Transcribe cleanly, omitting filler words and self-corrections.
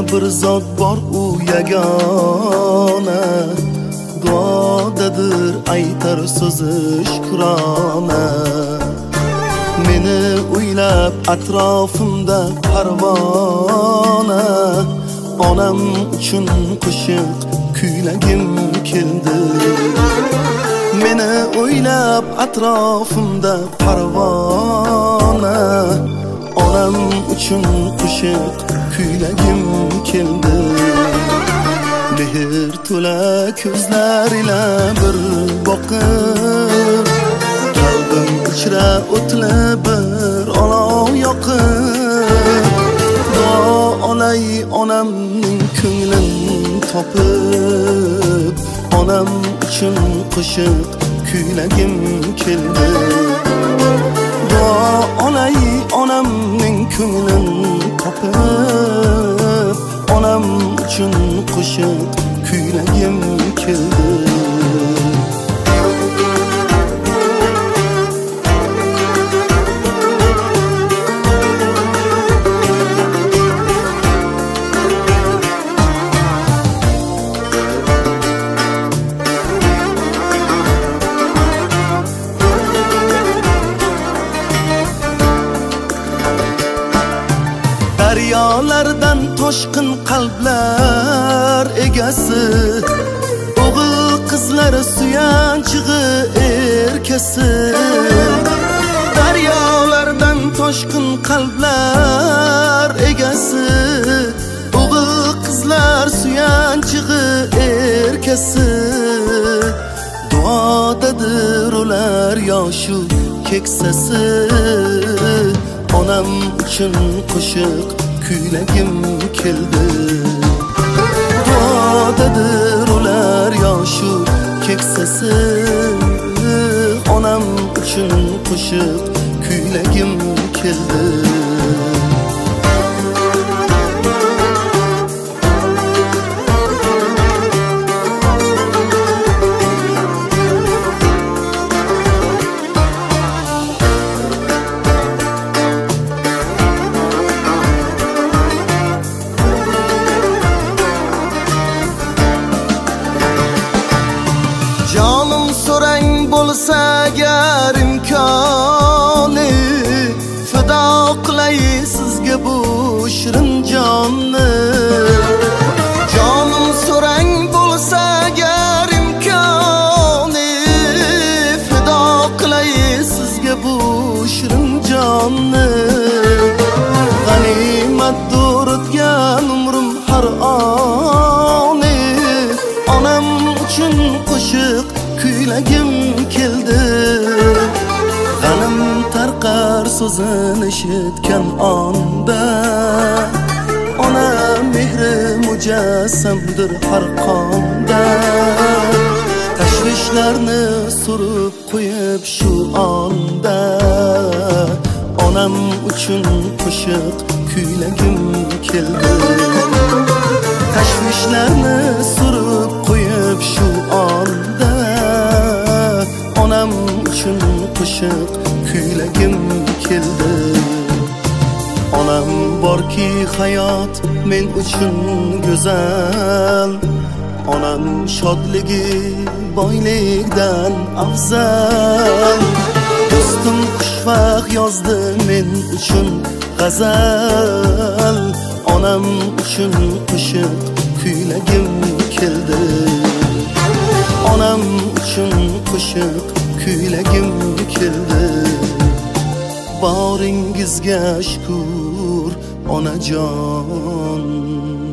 bir zot bor u yagona, duodadir aytar so'zi shukrona. Meni o'ylab atrofimda parvona, onam uchun qo'shiq kuylagim keldi. Meni o'ylab atrofimda parvona, onam uchun qo'shiq kuylagim keldi. Mehr to'la ko'zlar ila bir boqib, qalbim ichra o'tli bir olov yoqib, duo olay onamning ko'nglin topib, onam uchun qo'shiq kuylagim keldi. Duo olay onamning ko'nglin topib, onam uchun qo'shiq kuylagim keldi. Daryolardan toshqin qalblar egasi, o'g'il qizlar suyanchig'i erkasi. Daryolardan toshqin qalblar egasi, o'g'il qizlar suyanchig'i erkasi. Duodadir ular yoshu keksasi, onam uchun qo'shiq kuylagim keldi. Duodadir ular yoshu keksasi, onam uchun qo'shiq kuylagim keldi. Jonim so'rang bo'lsa agar imkoni, fido qilay sizga bu shirin jonni. Jonim so'rang bo'lsa agar imkoni, fido qilay sizga bu shirin jonni. G'animatdir o'tgan umrim har oni, onam uchun qo'shiq kuylagim keldi. G'anim tarqar so'zini eshitgan onda, ona mehri mujassamdir har qonda. Tashvishlarni surib qo'yib shu onda, onam uchun qo'shiq kuylagim keldi. Tashvishlarni surib qo'yib shu onda, onam uchun qo'shiq kuylagim keldi. Onam borki hayot men uchun go'zal, onam shodligi boylikdan afzal. Do'stim xushvaqt yozdi men uchun g'azal, onam uchun qo'shiq kuylagim keldi. Onam uchun qo'shiq kuylagim keldi. Boringizga shukr onajon.